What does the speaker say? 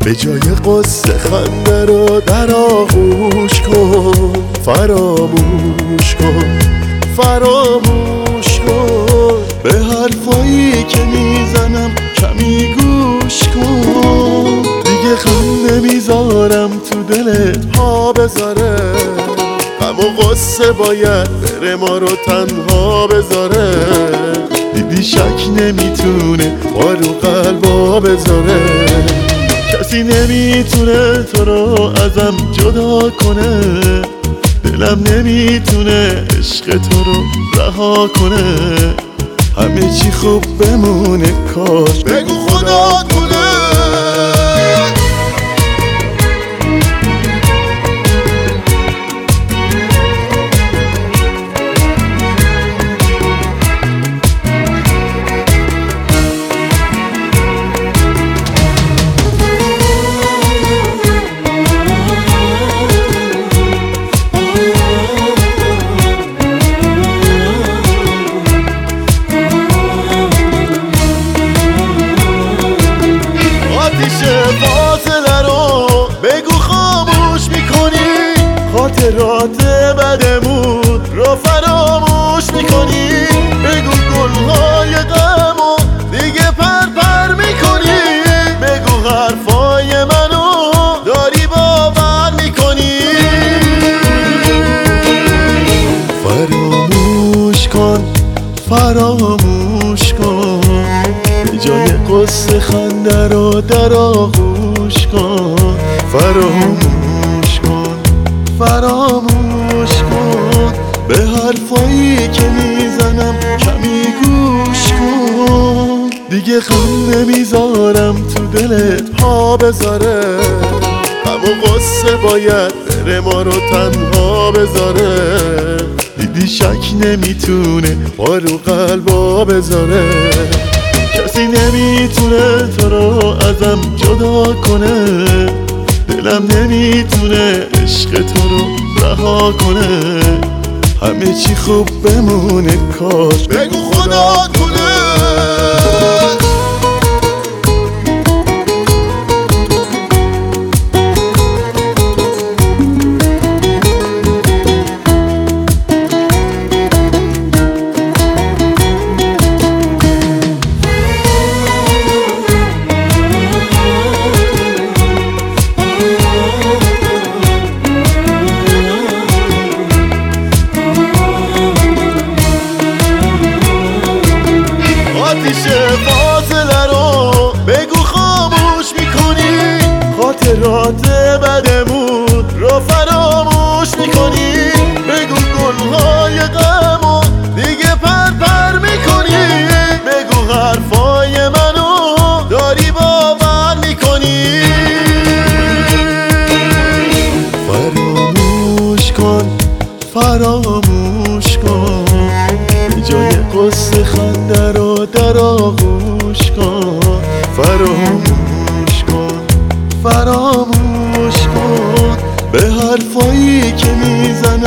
به جای قصه خنده رو در آغوش کن، فراموش کن، فراموش کن. به حرفایی که میزنم کمی گوش کن. دیگه غم نمیذارم تو دلت پا بذاره، غم و غصه باید بره ما رو تنها بذاره. دیدی شک نمیتونه ما رو قلبا بذاره، کسی نمیتونه تو رو ازم جدا کنه. دلم نمیتونه عشق تو رو رها کنه. همه چی خوب بمونه کاش بگو خدا کنه. فاصله رو بگو خاموش میکنی، خاطرات بدمون رو فراموش میکنی. بگو گلهای غم و دیگه پر میکنی. بگو حرفای منو داری باور میکنی. فراموش کن، فراموش کن. به جای قصه خنده رو در آغوش کن. فراموش کن، فراموش کن. به حرفایی که میزنم کمی گوش کن. دیگه غم نمیذارم تو دلت پا بذاره، غم و غصه باید بره ما رو تنها بذاره. دیدی شک نمیتونه ما رو قلبا بذاره، کسی نمیتونه تو رو ازم جدا کنه. دلم نمیتونه عشق تو رو رها کنه. همه چی خوب بمونه کاش بگو خدا کنه. فاصله رو بگو خاموش میکنی، خاطرات بدمون رو فراموش میکنی. بگو گلهای غم و دیگه پر میکنی. بگو حرفای منو داری باور میکنی. فراموش کن، فراموش کن. به جای قصه خنده رو در آغوش کن. فراموش کن، فراموش کن. به حرفایی که میزنم